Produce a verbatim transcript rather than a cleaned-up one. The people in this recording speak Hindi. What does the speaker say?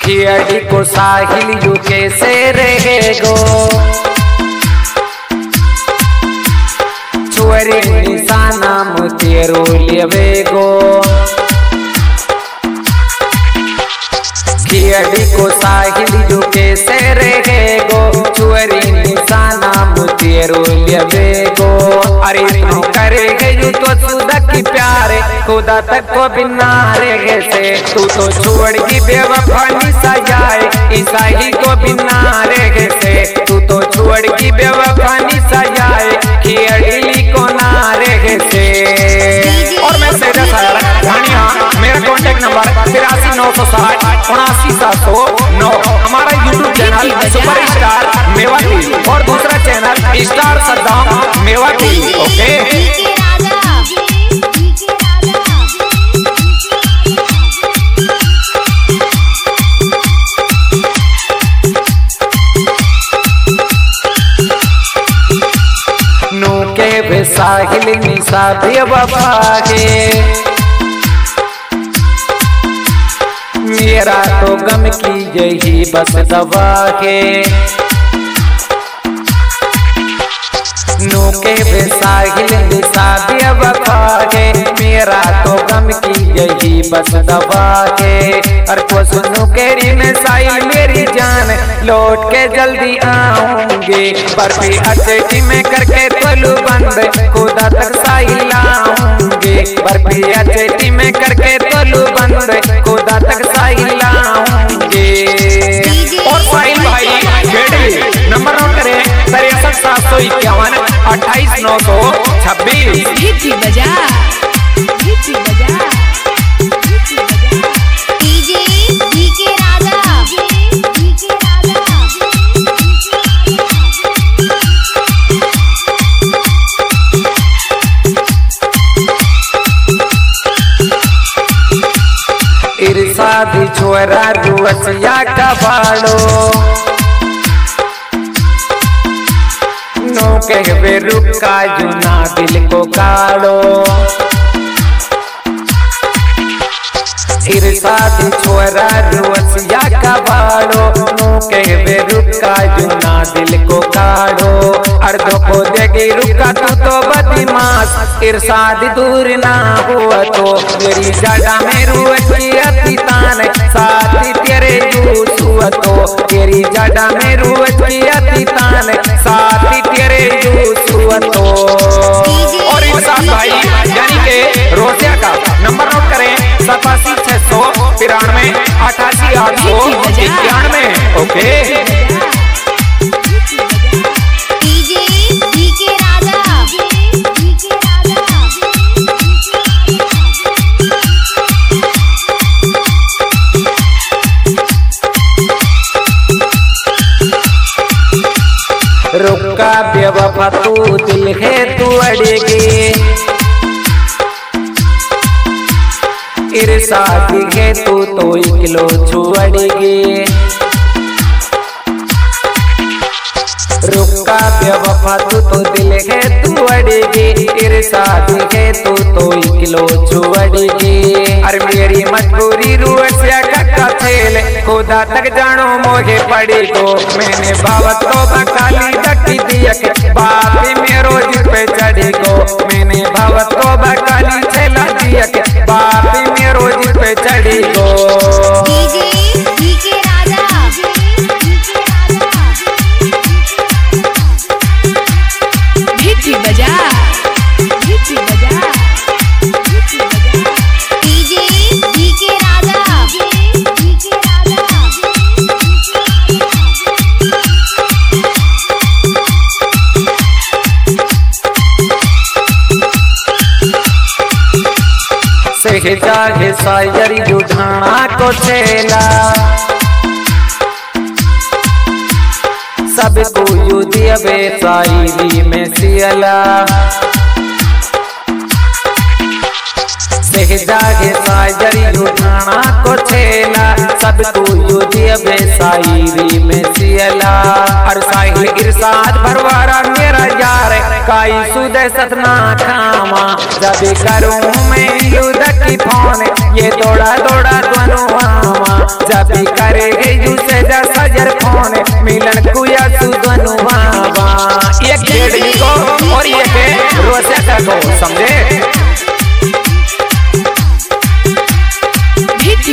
खियाड़ी को साहिल यू कैसे रहेगो छुअरी निशाना मुतेरो लेवेगो खियाड़ी को साहिल यू कैसे रहेगो छुअरी निशाना मुतेरो लेवेगो अरे तू करेगे यू तो सुधा की प्यारे खुदा तक को बिना रेगे से तू तो छोड़ की बेवफानी सजाए ईसाही को बिना रेगे से तू तो छोड़ की बेवफानी सजाए खियाड़ी को ना रेगे से। और मैं सेजा सारा धनिया मेरा कॉन्टेक्ट नंबर तिरासी नौ सौ साठ उनासी सात सौ नौ हमारा YouTube channel super star Mewa TV और दूसरा चैनल स्टार सद्दाम मेवा टीवी। ओके के साहिल निशा बेवफा के मेरा तो गम की यही बस दवा के नूके वे साहिल निशा बेवफा के मेरा तो गम की यही बस दवा के और को सुनू केरी में साहिल मेरी जान लौट के जल्दी आऊंगे बर्फी अचेटी में करके तलू बंद खुदा तक साहिल आऊंगे बर्फी अचेटी में करके तलू बंद खुदा तक साहिल आऊंगे। और साहिल भाई बेडली नंबर नोट करें तिरसठ सात सौ इक्यावन अट्ठाईस नौ सौ छब्बीस। बजा बजा इरशाद छोरा रुअसिया कबाड़ो नो कहवे रुका जुना दिल को काड़ो इरशाद छोरा रुअसिया कबाड़ो नो कहवे रुका जुना दिल को काड़ो अर्धो को देगी रुका तू तो बदमाश इरशाद दूर ना हुआ तो मेरी जगह में रुअती अतितान साथी तेरे जूस हुआ तो तेरी जगह में रुअती अतितान साथी तेरे जूस हुआ तो। और इरशाद भाई यानी के रोसिया का नंबर नोट करें सतासी छह सौ तिरानवे अठासी आठ सौ इक्यानवे। ओके रुका बेवफा तू दिल है तू अड़ेगी इरशाद है तू तो इकलो छुअड़ेगी रुका बेवफा तू तो दिल है तू अड़ेगी इरशाद है तू तो इकलो छुअड़ेगी अरे मेरी मजबूरी रुअसिया का खेल खुदा तक जानो मोहे पड़ी को मैंने बाबत को बकाली दकी दिया के बाप मेरो जिस पे चढ़ी को मैंने बाबत को बकाली छेला दिया के बाप मेरो जिस पे चढ़ी को। बजा बजा सहजा है सायर युठाना को छेला सबको यू दिया बेसाईरी में सियला सहजा है सायर युठाना को छेला सबको यू दिया बेसाईरी में सियला और साहिल इरशाद भरवारा मेरा यार काई सुदे सतना खामा जब करूं मैं युद्ध की फोन ये दौड़ा दौड़ा दोनों आमा जब करेंगे होने मिलन कुया सुदनु बाबा एक डेढ़ को और एक रोसे को समझे।